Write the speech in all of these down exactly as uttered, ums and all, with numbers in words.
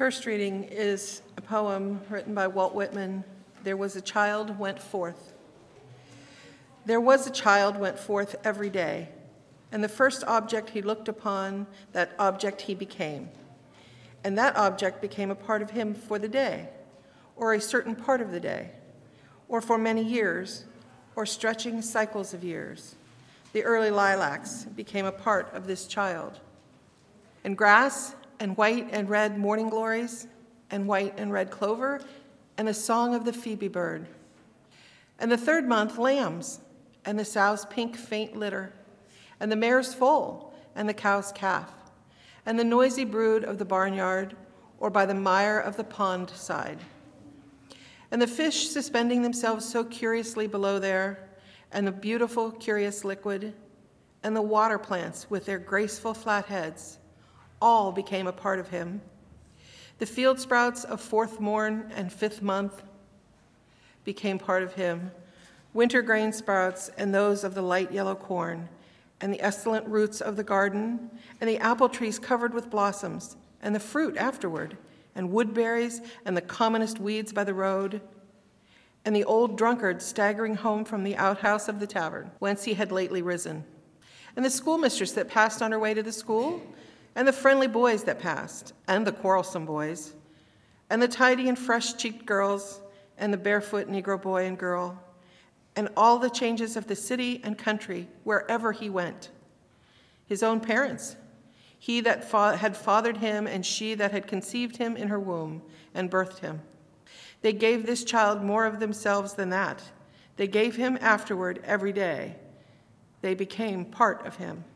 first reading is a poem written by Walt Whitman, There Was a Child Went Forth. There was a child went forth every day, and the first object he looked upon, that object he became. And that object became a part of him for the day, or a certain part of the day, or for many years, or stretching cycles of years. The early lilacs became a part of this child. And grass, and white and red morning glories, and white and red clover, and the song of the phoebe bird. And the third month, lambs, and the sow's pink faint litter, and the mare's foal, and the cow's calf, and the noisy brood of the barnyard, or by the mire of the pond side. And the fish suspending themselves so curiously below there, and the beautiful, curious liquid, and the water plants with their graceful flat heads, all became a part of him. The field sprouts of fourth morn and fifth month became part of him. Winter grain sprouts and those of the light yellow corn, and the excellent roots of the garden, and the apple trees covered with blossoms, and the fruit afterward, and woodberries, and the commonest weeds by the road, and the old drunkard staggering home from the outhouse of the tavern, whence he had lately risen, and the schoolmistress that passed on her way to the school, and the friendly boys that passed, and the quarrelsome boys, and the tidy and fresh-cheeked girls, and the barefoot Negro boy and girl, and all the changes of the city and country wherever he went. His own parents, he that fa- had fathered him and she that had conceived him in her womb and birthed him. They gave this child more of themselves than that. They gave him afterward every day. They became part of him.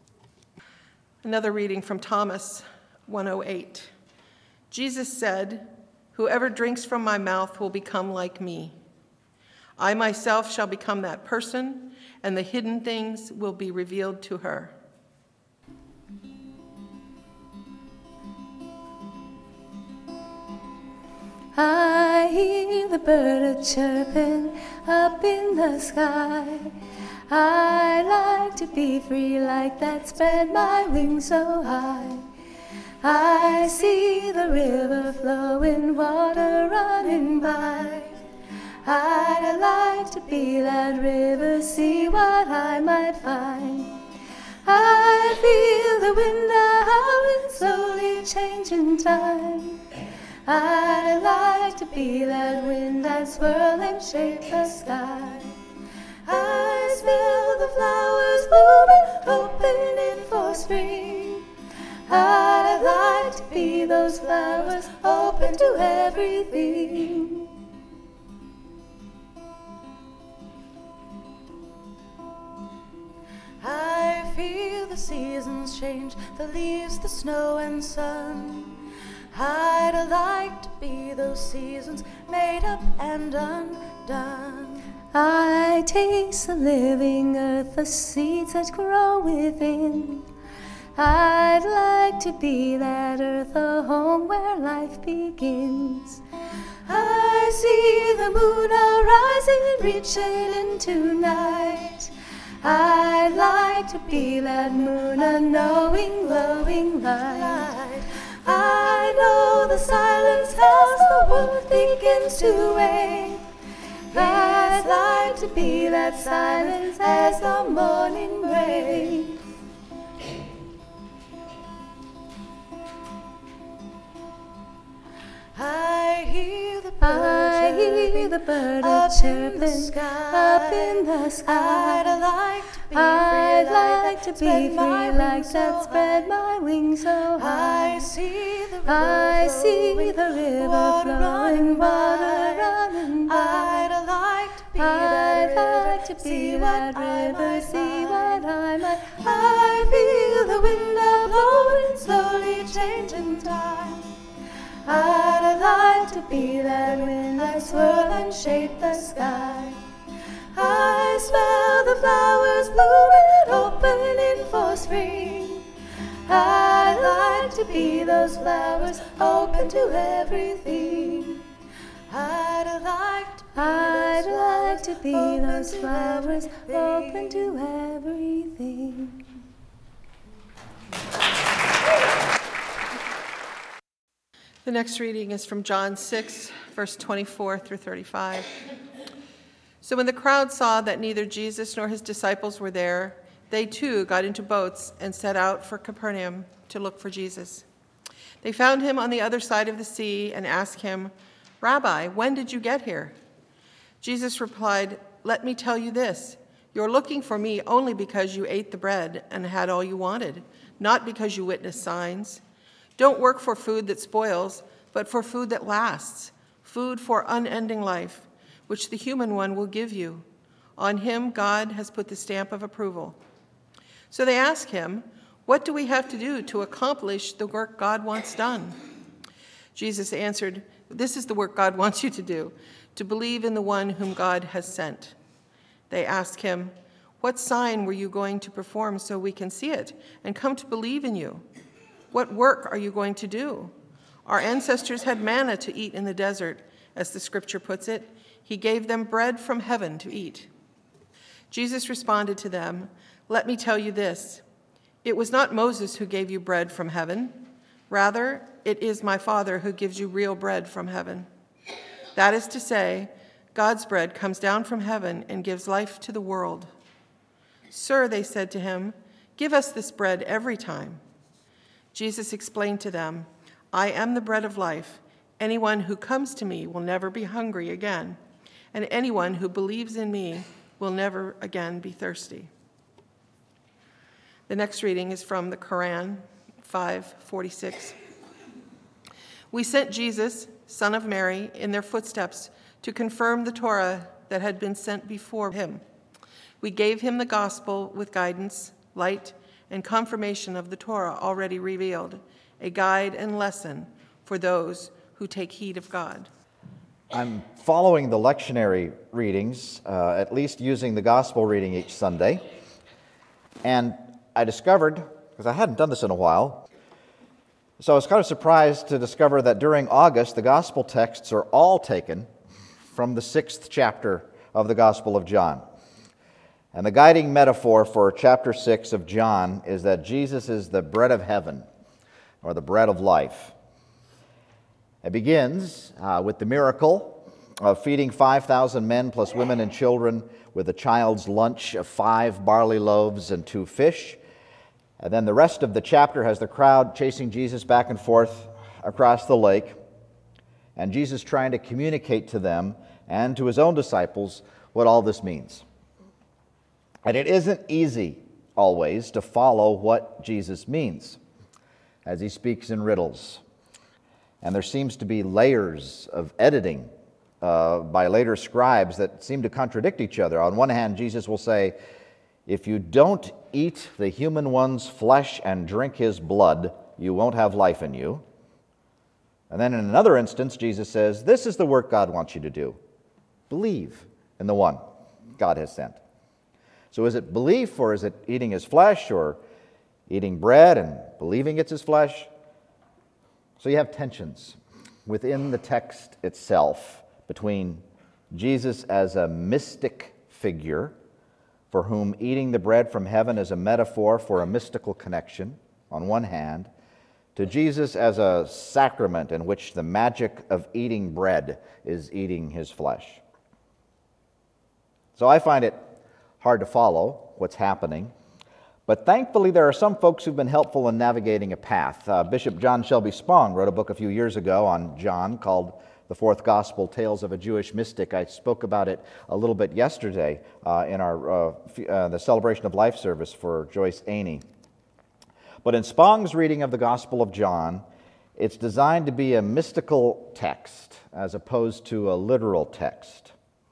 Another reading from Thomas one oh eight. Jesus said, "Whoever drinks from my mouth will become like me. I myself shall become that person, and the hidden things will be revealed to her." I hear the bird chirping up in the sky. I like to be free like that, spread my wings so high. I see the river flowing, water running by. I'd like to be that river, see what I might find. I feel the wind howling, slowly changing time. I'd like to be that wind that swirl and shake the sky. I smell the flowers blooming, opening for spring. I'd like to be those flowers, open to everything. I feel the seasons change, the leaves, the snow and sun. I'd like to be those seasons, made up and undone. I taste the living earth, the seeds that grow within. I'd like to be that earth, a home where life begins. I see the moon arising, reaching into night. I'd like to be that moon, a knowing, glowing light. I know the silence as the world begins to wake. I'd like to be that silence as the morning breaks. I hear the bird I hear the bird up chirping up in the sky. I'd like to be I'd free like, like to be free like that, spread my wings so high. I see the river I see flowing, the river water flowing, water running by. I'd like to be I'd that like river, to be see that river, see what I might. I feel the wind blowing, slowly changing time. I'd like to be that wind that swirl and shape the sky. I smell the flowers blooming, opening for spring. I'd like to be those flowers, open to everything. I'd like to be I'd those like to be those flowers, open to everything. The next reading is from John six, verse twenty-four through thirty-five. So when the crowd saw that neither Jesus nor his disciples were there, they too got into boats and set out for Capernaum to look for Jesus. They found him on the other side of the sea and asked him, "Rabbi, when did you get here?" Jesus replied, "Let me tell you this. You're looking for me only because you ate the bread and had all you wanted, not because you witnessed signs. Don't work for food that spoils, but for food that lasts, food for unending life, which the human one will give you. On him God has put the stamp of approval." So they asked him, "What do we have to do to accomplish the work God wants done?" Jesus answered, "This is the work God wants you to do, to believe in the one whom God has sent." They asked him, "What sign were you going to perform so we can see it and come to believe in you? What work are you going to do? Our ancestors had manna to eat in the desert, as the scripture puts it. He gave them bread from heaven to eat." Jesus responded to them, "Let me tell you this. It was not Moses who gave you bread from heaven. Rather, it is my Father who gives you real bread from heaven. That is to say, God's bread comes down from heaven and gives life to the world." "Sir," they said to him, "give us this bread every time." Jesus explained to them, "I am the bread of life. Anyone who comes to me will never be hungry again, and anyone who believes in me will never again be thirsty." The next reading is from the Quran, five forty-six. "We sent Jesus, son of Mary, in their footsteps to confirm the Torah that had been sent before him. We gave him the gospel with guidance, light, and confirmation of the Torah already revealed, a guide and lesson for those who take heed of God." I'm following the lectionary readings, uh, at least using the gospel reading each Sunday. And I discovered, because I hadn't done this in a while, so I was kind of surprised to discover that during August, the gospel texts are all taken from the sixth chapter of the Gospel of John. And the guiding metaphor for chapter six of John is that Jesus is the bread of heaven, or the bread of life. It begins uh, with the miracle of feeding five thousand men plus women and children with a child's lunch of five barley loaves and two fish. And then the rest of the chapter has the crowd chasing Jesus back and forth across the lake, and Jesus trying to communicate to them and to his own disciples what all this means. And it isn't easy always to follow what Jesus means as he speaks in riddles. And there seems to be layers of editing uh, by later scribes that seem to contradict each other. On one hand, Jesus will say, "If you don't eat the human one's flesh and drink his blood, you won't have life in you." And then in another instance, Jesus says, "This is the work God wants you to do. Believe in the one God has sent." So is it belief, or is it eating his flesh, or eating bread and believing it's his flesh? So you have tensions within the text itself between Jesus as a mystic figure for whom eating the bread from heaven is a metaphor for a mystical connection on one hand, to Jesus as a sacrament in which the magic of eating bread is eating his flesh. So I find it hard to follow what's happening, but thankfully there are some folks who've been helpful in navigating a path. Uh, Bishop John Shelby Spong wrote a book a few years ago on John called The Fourth Gospel, Tales of a Jewish Mystic. I spoke about it a little bit yesterday uh, in our uh, f- uh, the Celebration of Life service for Joyce Aney. But in Spong's reading of the Gospel of John, it's designed to be a mystical text as opposed to a literal text.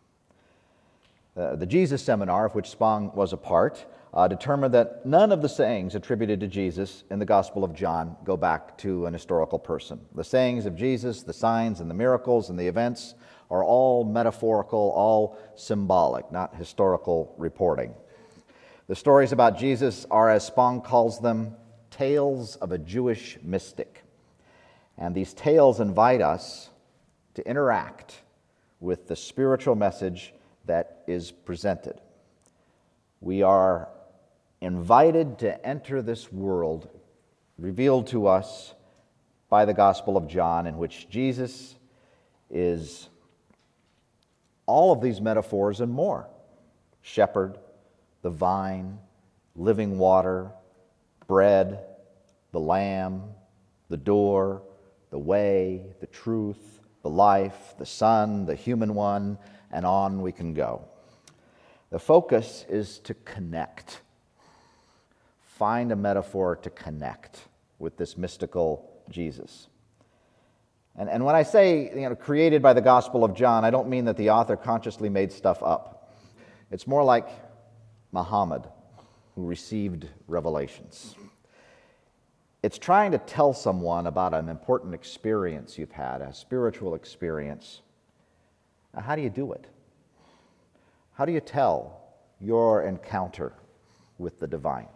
Uh, the Jesus Seminar, of which Spong was a part, uh, determined that none of the sayings attributed to Jesus in the Gospel of John go back to an historical person. The sayings of Jesus, the signs and the miracles and the events are all metaphorical, all symbolic, not historical reporting. The stories about Jesus are, as Spong calls them, tales of a Jewish mystic. And these tales invite us to interact with the spiritual message that is presented. We are invited to enter this world revealed to us by the Gospel of John, in which Jesus is all of these metaphors and more. Shepherd, the vine, living water, bread, the lamb, the door, the way, the truth, the life, the Son, the human one, and on we can go. The focus is to connect. Find a metaphor to connect with this mystical Jesus. And, and when I say, you know, created by the Gospel of John, I don't mean that the author consciously made stuff up. It's more like Muhammad, who received revelations. It's trying to tell someone about an important experience you've had, a spiritual experience. Now, how do you do it? How do you tell your encounter with the divine?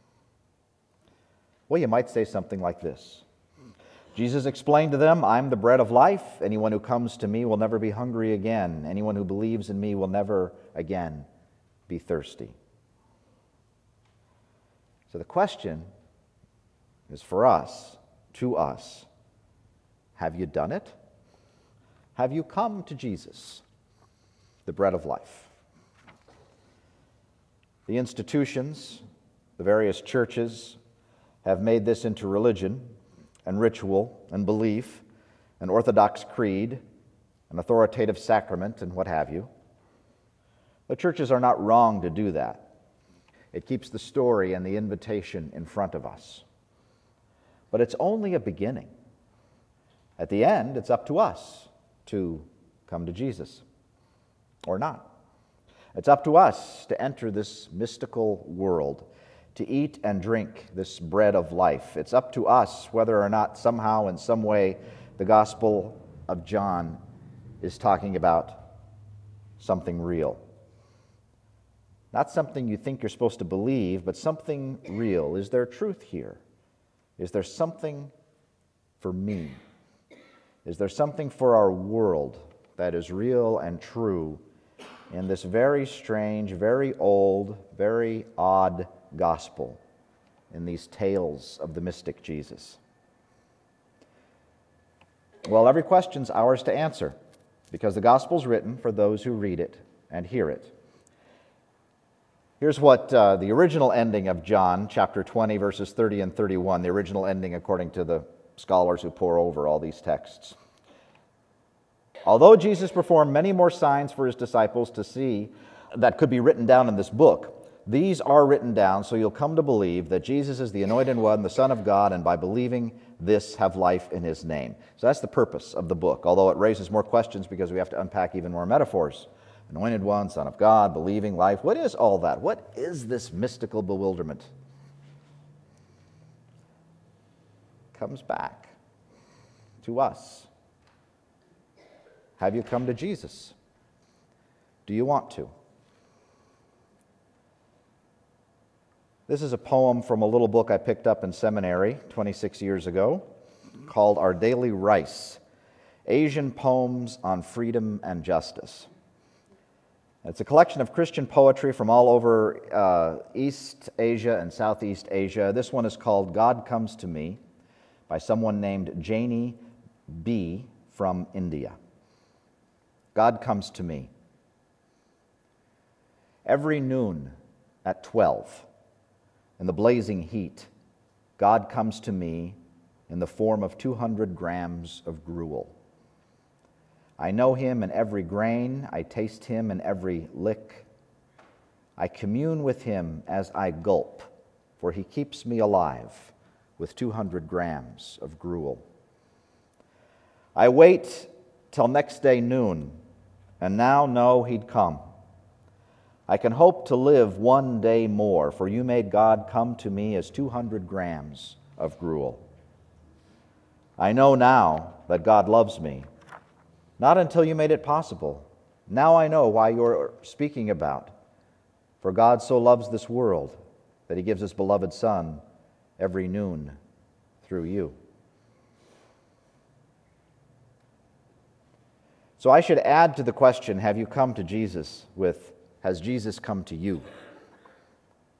Well, you might say something like this. Jesus explained to them, "I'm the bread of life. Anyone who comes to me will never be hungry again. Anyone who believes in me will never again be thirsty." So the question is for us, to us, have you done it? Have you come to Jesus, the bread of life? The institutions, the various churches, have made this into religion and ritual and belief, an orthodox creed, an authoritative sacrament, and what have you. The churches are not wrong to do that. It keeps the story and the invitation in front of us. But it's only a beginning. At the end, it's up to us to come to Jesus or not. It's up to us to enter this mystical world, to eat and drink this bread of life. It's up to us whether or not somehow, in some way, the Gospel of John is talking about something real. Not something you think you're supposed to believe, but something real. Is there truth here? Is there something for me? Is there something for our world that is real and true in this very strange, very old, very odd gospel, in these tales of the mystic Jesus? Well, every question's ours to answer, because the gospel's written for those who read it and hear it. Here's what uh, the original ending of John, chapter twenty, verses thirty and thirty-one, the original ending according to the scholars who pore over all these texts. Although Jesus performed many more signs for his disciples to see that could be written down in this book, these are written down so you'll come to believe that Jesus is the Anointed One, the Son of God, and by believing this have life in his name. So that's the purpose of the book, although it raises more questions because we have to unpack even more metaphors. Anointed One, Son of God, believing life. What is all that? What is this mystical bewilderment? Comes back to us. Have you come to Jesus? Do you want to? This is a poem from a little book I picked up in seminary twenty-six years ago called Our Daily Rice, Asian Poems on Freedom and Justice. It's a collection of Christian poetry from all over uh, East Asia and Southeast Asia. This one is called God Comes to Me by someone named Janie B. from India. God comes to me. Every noon at twelve, in the blazing heat, God comes to me in the form of two hundred grams of gruel. I know him in every grain, I taste him in every lick. I commune with him as I gulp, for he keeps me alive with two hundred grams of gruel. I wait till next day noon, and now know he'd come. I can hope to live one day more, for you made God come to me as two hundred grams of gruel. I know now that God loves me, not until you made it possible. Now I know why you're speaking about. For God so loves this world that he gives his beloved Son every noon through you. So I should add to the question, have you come to Jesus, with, has Jesus come to you?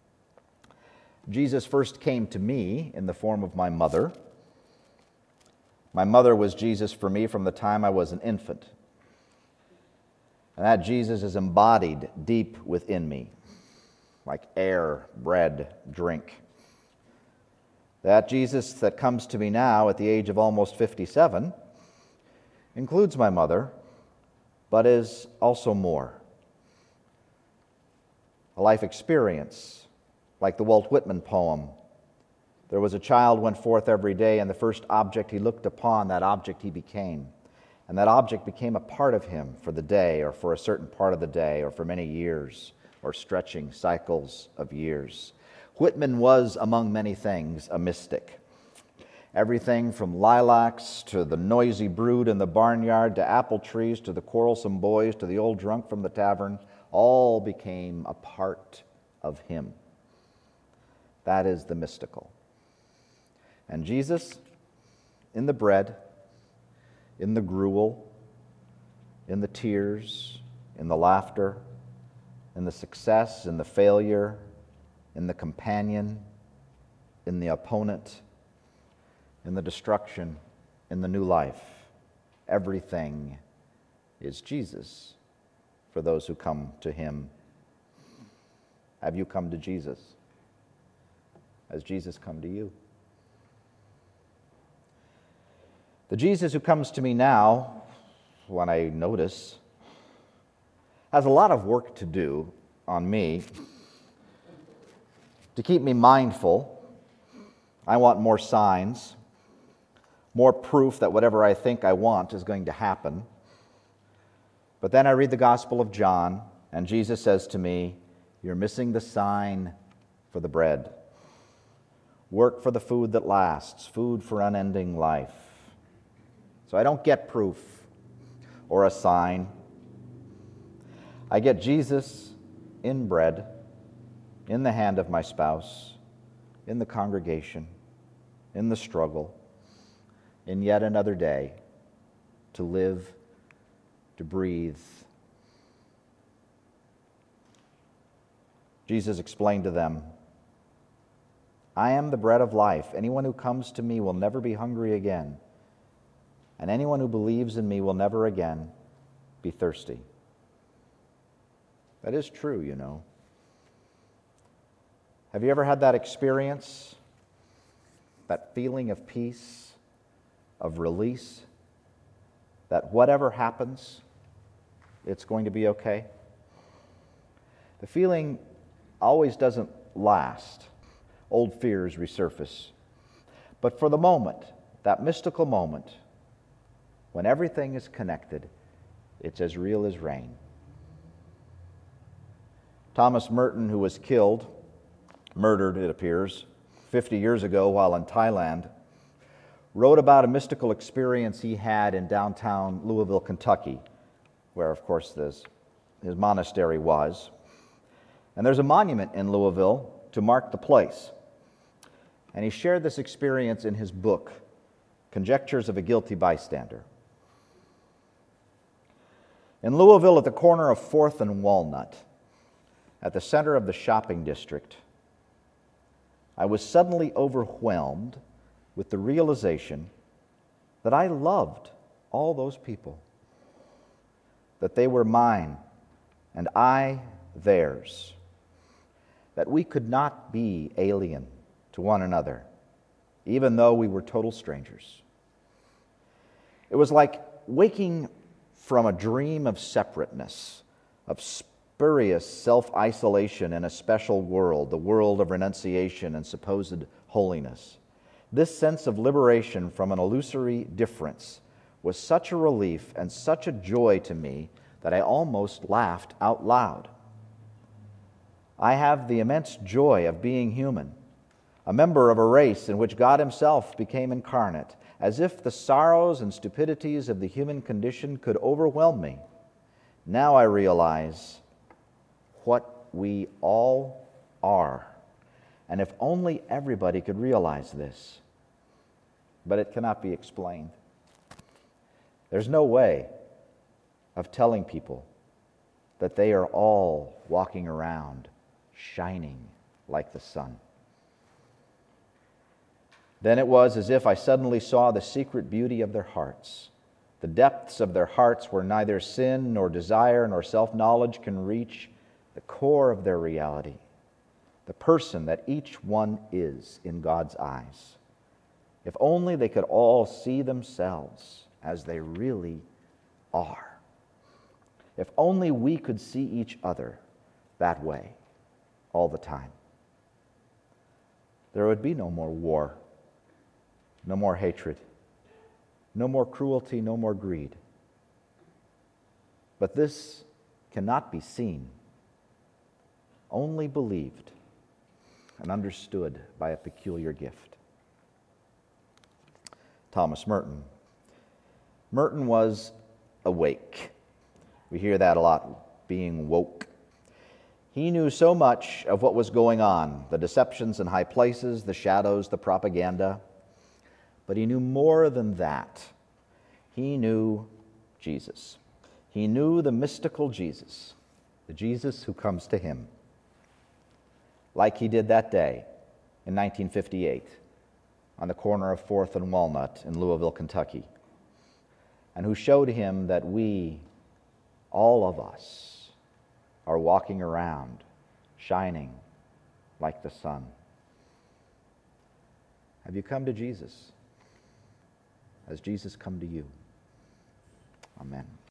Jesus first came to me in the form of my mother. My mother was Jesus for me from the time I was an infant. And that Jesus is embodied deep within me, like air, bread, drink. That Jesus that comes to me now at the age of almost fifty-seven includes my mother, but is also more. A life experience, like the Walt Whitman poem. There was a child went forth every day, and the first object he looked upon, that object he became. And that object became a part of him for the day, or for a certain part of the day, or for many years, or stretching cycles of years. Whitman was, among many things, a mystic. Everything from lilacs to the noisy brood in the barnyard, to apple trees, to the quarrelsome boys, to the old drunk from the tavern, all became a part of him. That is the mystical. And Jesus, in the bread, in the gruel, in the tears, in the laughter, in the success, in the failure, in the companion, in the opponent, in the destruction, in the new life. Everything is Jesus for those who come to him. Have you come to Jesus? Has Jesus come to you? The Jesus who comes to me now, when I notice, has a lot of work to do on me to keep me mindful. I want more signs, more proof that whatever I think I want is going to happen. But then I read the Gospel of John, and Jesus says to me, "You're missing the sign for the bread. Work for the food that lasts, food for unending life." So I don't get proof or a sign. I get Jesus in bread, in the hand of my spouse, in the congregation, in the struggle, in yet another day to live, to breathe. Jesus explained to them, "I am the bread of life. Anyone who comes to me will never be hungry again, and anyone who believes in me will never again be thirsty." That is true, you know. Have you ever had that experience, that feeling of peace, of release, that whatever happens, it's going to be okay? The feeling always doesn't last. Old fears resurface. But for the moment, that mystical moment, when everything is connected, it's as real as rain. Thomas Merton, who was killed, murdered, it appears, fifty years ago while in Thailand, wrote about a mystical experience he had in downtown Louisville, Kentucky, where, of course, this, his monastery was. And there's a monument in Louisville to mark the place. And he shared this experience in his book, Conjectures of a Guilty Bystander. In Louisville, at the corner of fourth and Walnut, at the center of the shopping district, I was suddenly overwhelmed with the realization that I loved all those people, that they were mine and I theirs, that we could not be alien to one another, even though we were total strangers. It was like waking from a dream of separateness, of spurious self-isolation in a special world, the world of renunciation and supposed holiness. This sense of liberation from an illusory difference was such a relief and such a joy to me that I almost laughed out loud. I have the immense joy of being human, a member of a race in which God Himself became incarnate, as if the sorrows and stupidities of the human condition could overwhelm me. Now I realize what we all are, and if only everybody could realize this. But it cannot be explained. There's no way of telling people that they are all walking around shining like the sun. Then it was as if I suddenly saw the secret beauty of their hearts, the depths of their hearts where neither sin nor desire nor self-knowledge can reach, the core of their reality, the person that each one is in God's eyes. If only they could all see themselves as they really are. If only we could see each other that way all the time. There would be no more war, no more hatred, no more cruelty, no more greed. But this cannot be seen, only believed and understood by a peculiar gift. Thomas Merton. Merton was awake. We hear that a lot, being woke. He knew so much of what was going on, the deceptions in high places, the shadows, the propaganda. But he knew more than that. He knew Jesus. He knew the mystical Jesus, the Jesus who comes to him, like he did that day in nineteen fifty-eight on the corner of fourth and Walnut in Louisville, Kentucky, and who showed him that we, all of us, are walking around, shining like the sun. Have you come to Jesus? Has Jesus come to you? Amen.